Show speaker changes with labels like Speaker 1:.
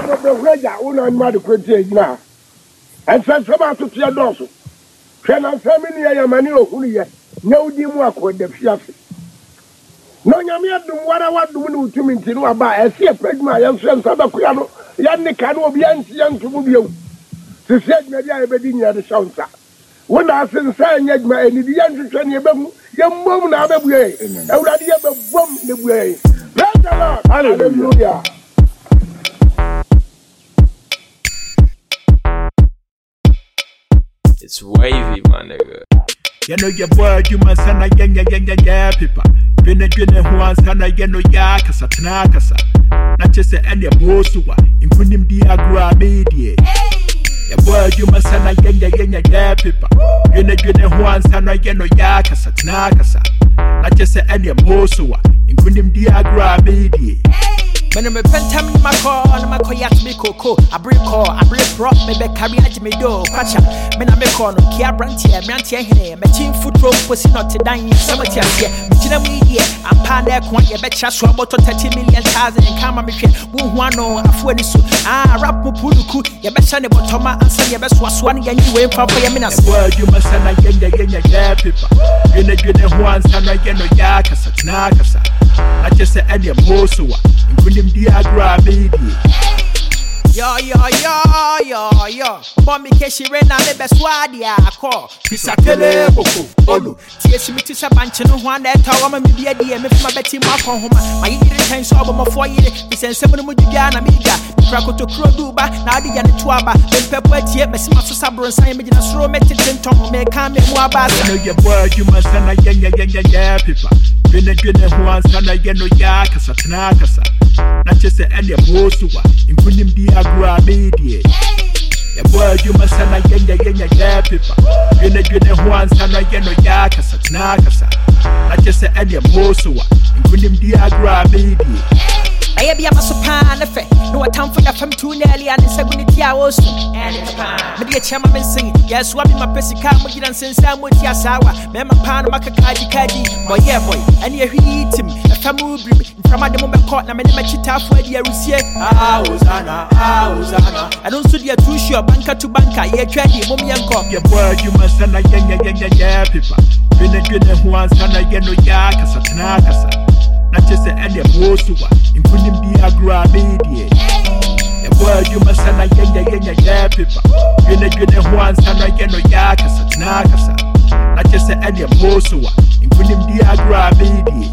Speaker 1: the Raja, one mad quintage now. And send some out to your dorsal. Can I tell me near Manio who yet? No work with the fiancé. No, Yamia do what I want to do me to about. I see a peg my young friend, Sabaquiano, Yannick Cano, young to move you. To say, maybe I be in the sound. When I send saying, yet my any young to young woman, I have a way. I would have a bomb the way. Praise the Lord. Hallelujah.
Speaker 2: It's wavy, my nigga.
Speaker 3: You know your word, you must send a yeah, people. Been a good who wants to get no yakasa, tanakasa. Not just any bosuwa, including the agua media. Your word, you must send a yeah, people. Been a good who wants to get no yakasa, tanakasa. Not just any bosuwa, including the agua media.
Speaker 4: When I'm a pentam in my car, on my koyak me cocoa, a brick car, a brick rock, maybe carry at me door, catch up. Men I make on Kia Brantia, Brantia, my team foot rope was not to dine in cemetery. Michina media, and Panda Quan, your betcha swabot 30 million thousand and Kama Michel, Wuano, a Fuenisu, rap Puduku, your betcha Toma, and say your best was one and you wait for your minutes.
Speaker 3: Word, you must send a yeah, people. In a good one, and I get no yakasa, nakasa. I just say any bosuwa, including the agua media.
Speaker 4: Yo. Bombi Keshi Rena, the best word, yeah, call.
Speaker 3: Pisakele, Olu.
Speaker 4: Tears me to Sabanchino, one that tower, maybe a dear, if my Betty Mark on home. My intention of my 4 years, he sent 7 Mujana Miga, Krakow to Kroduba, Nadia and Tuaba, and Pepper, yet, Messima Sabro and Simon, and Sro Metin Tom, may come in Wabas.
Speaker 3: I know your word, you must send a yeah, people. Been a good who wants to get no yakasa, tanakasa. Not just any bosuwa, including the agua media. The word you must send a yeah, people. Been a good who wants to get no yakasa, tanakasa. Not just any bosuwa, including the agua media.
Speaker 4: I be a masopan effect. No time for that from too nearly and it's a good hours. Maybe a chairman sing, yes, what in my pessica, and since I'm with Yasawa, Mamma Pan, Macakaji, boy, yeah, boy, and you eat him, a family from the moment caught, and I chita for the Russian. Hosanna. I don't see the two sure banker to banker, yeah, trendy, mommy and cop.
Speaker 3: Your word, you must send a yeah, people. Been a good who wants to get no yakasa, tanakasa. Not just any bosuwa, including the agua media. The word you must send a yeah, people. Been a good who wants to get no yakasa, tanakasa. Not just any bosuwa, including the agua media.